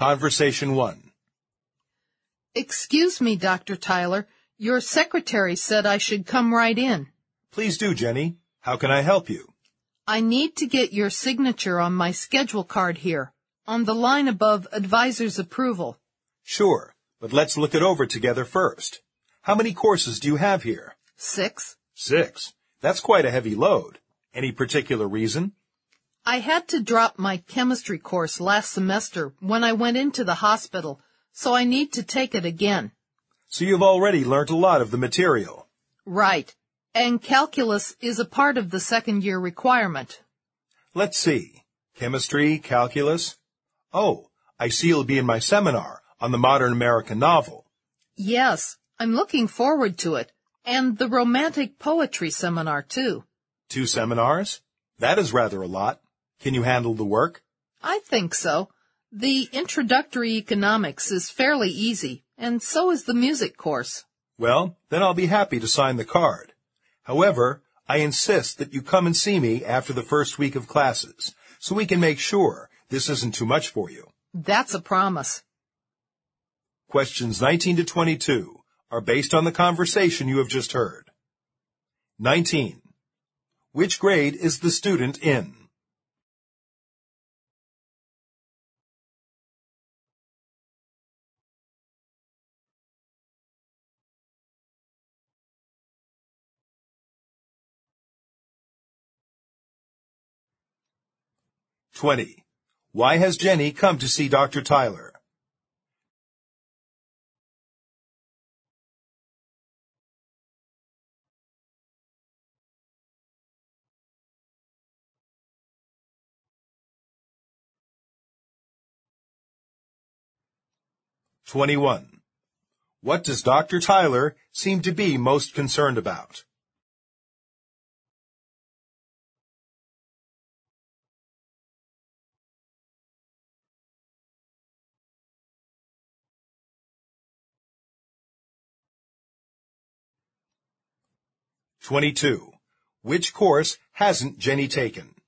Conversation 1. Excuse me, Dr. Tyler. Your secretary said I should come right in. Please do, Jenny. How can I help you? I need to get your signature on my schedule card here, on the line above advisor's approval. Sure, but let's look it over together first. How many courses do you have here? 6. 6. That's quite a heavy load. Any particular reason? I had to drop my chemistry course last semester when I went into the hospital, so I need to take it again. So you've already learned a lot of the material. Right. And calculus is a part of the second-year requirement. Let's see. Chemistry, calculus. Oh, I see you'll be in my seminar on the modern American novel. Yes, I'm looking forward to it. And the romantic poetry seminar, too. 2 seminars? That is rather a lot. Can you handle the work? I think so. The introductory economics is fairly easy, and so is the music course. Well, then I'll be happy to sign the card. However, I insist that you come and see me after the first week of classes, so we can make sure this isn't too much for you. That's a promise. Questions 19 to 22 are based on the conversation you have just heard. 19. Which grade is the student in? (20) Why has Jenny come to see Dr. Tyler? (21) What does Dr. Tyler seem to be most concerned about? (22) Which course hasn't Jenny taken?